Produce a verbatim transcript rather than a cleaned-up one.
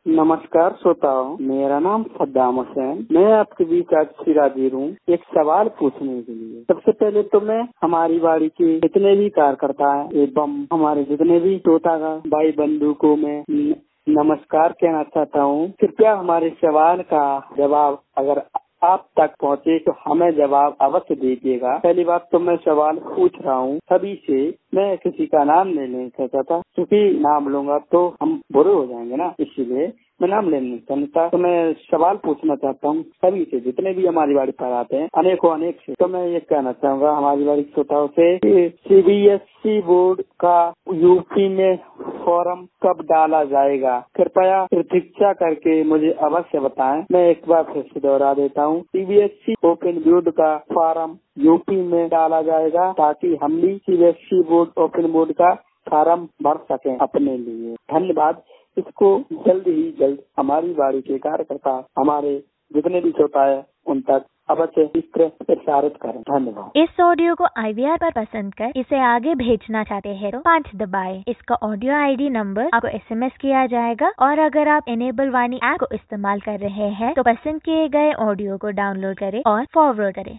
नमस्कार श्रोताओं, मेरा नाम सद्दाम हुसैन। मैं आपके बीच आज फिर हाजिर हूँ एक सवाल पूछने के लिए। सबसे पहले तो मैं हमारी बाड़ी के जितने भी कार्यकर्ता हैं एवं हमारे जितने भी श्रोता भाई बंधु को मैं नमस्कार कहना चाहता हूँ। कृपया हमारे सवाल का जवाब अगर आप तक पहुँचे तो हमें जवाब अवश्य दीजिएगा। पहली बात तो मैं सवाल पूछ रहा हूँ सभी से, मैं किसी का नाम नहीं लेना चाहता क्योंकि नाम लूंगा तो हम बुरे हो जाएंगे ना, इसीलिए मैं नाम लेना चाहता। तो मैं सवाल पूछना चाहता हूँ सभी से, जितने भी हमारी बाड़ी पर आते हैं, अनेकों अनेक से। तो मैं ये कहना चाहूँगा हमारी बाड़ी श्रोताओं से कि सीबीएसई बोर्ड का यूपी में फॉर्म कब डाला जाएगा, कृपया प्रतीक्षा करके मुझे अवश्य बताएं। मैं एक बार फिर से दोहरा देता हूँ, सीबीएसई ओपन बोर्ड का फॉर्म यूपी में डाला जाएगा ताकि हम भी सीबीएसई बोर्ड ओपन बोर्ड का फॉर्म भर सकें अपने लिए। धन्यवाद। इसको जल्द ही जल्द हमारी बाड़ी के कार्यकर्ता हमारे जितने भी श्रोता है उन तक अवश्य प्रसारित करें। धन्यवाद। इस ऑडियो को आईवीआर पर पसंद कर इसे आगे भेजना चाहते हैं तो पाँच दबाएं। इसका ऑडियो आईडी नंबर आपको एसएमएस किया जाएगा और अगर आप इनेबल वाणी ऐप को इस्तेमाल कर रहे हैं तो पसंद किए गए ऑडियो को डाउनलोड करें और फॉरवर्ड करें।